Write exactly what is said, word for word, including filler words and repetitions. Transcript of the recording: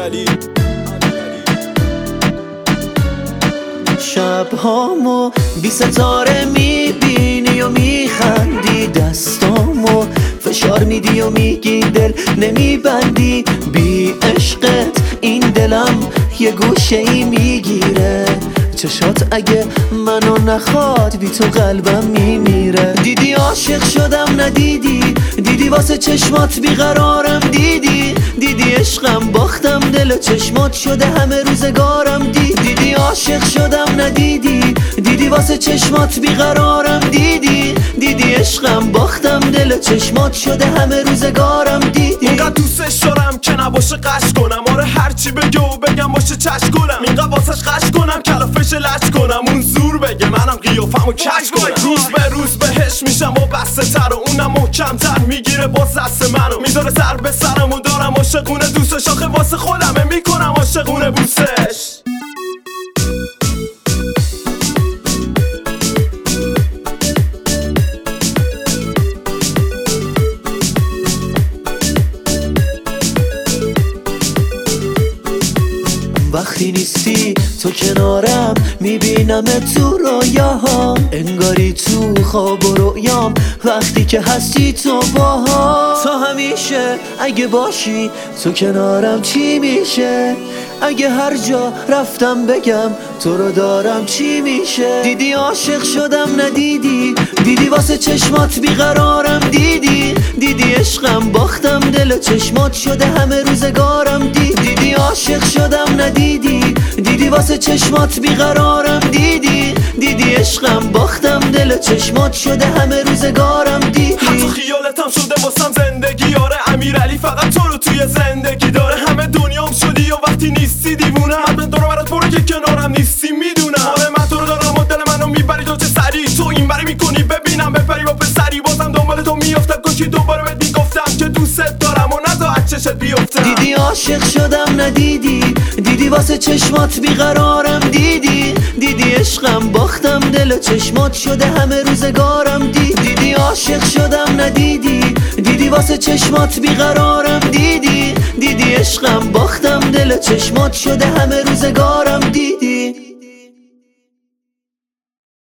امیرعلی. شب هامو بی ستاره میبینی و میخندی، دستامو فشار میدی و میگی دل نمیبندی. بی عشقت این دلم یه گوشه ای میگیره، چشات اگه منو نخواد بی تو قلبم میمیره. دیدی عاشق شدم ندیدی، دیدی واسه چشمات بیقرارم، دیدی دیدی عشقم باختم دل و چشمات شده همه روزگارم. دیدی دیدی عاشق شدم ندیدی، دیدی واسه چشمات بیقرارم، دیدی دیدی عشقم باختم دل و چشمات شده همه روزگارم. دیدی اینقدر دوستش دارم که نباشه قش کنم، آره هرچی بگه و بگم باشه چش کنم. اینقدر واسش قش کنم کلافش لش کنم، اون زور بگه منم قیافمو کش کنم. روز به روز بهش میشم و بسته تر و اونم محکم تر میگیره باز دست منو، میذاره سر به سرم و دارم عاشقونه دوستش، آخه واسه خودمه میکنم عاشقونه بوسش. وقتی نیستی تو کنارم میبینم تو رویاهام، انگاری تو خواب و رویام وقتی که هستی تو باها. تا همیشه اگه باشی تو کنارم چی میشه، اگه هر جا رفتم بگم تو رو دارم چی میشه. دیدی عاشق شدم ندیدی، دیدی واسه چشمات بیقرارم، دیدی دیدی عشقم باختم دل و چشمات شده همه روزگارم. دیدی دیدی عاشق شدم ندیدی، دیدی واسه چشمات بیقرارم، دیدی دیدی عشقم باختم دل و چشمات شده همه روزگارم. دیدی حتی خیالتم شده واسم زندگی، آره امیرعلی فقط تو رو توی زندگی داره. همه دنیام شدی و وقتی نیستی دیوونه، من دارم برات برو که کنارم نیستی میدونم. آره من تو رو دارم و دل منو میبری تو چه سری، تو این بری میکنی ببینم بپری با پسری. بازم دنبال تو میافتم کاشی دوباره بهت میگفتم که دوست دارم و نذار از چشت بیفتم. دیدی عاشق شدم ندیدی، دیدی واسه چشمات بیقرارم، دیدی دیدی عشقم باختم دل و چشمات شده همه روزگارم. دیدی دیدی عاشق شدم ندیدی، دیدی واسه چشمات بیقرارم، دیدی دیدی عشقم باختم دل و چشمات شده همه روزگارم. دیدی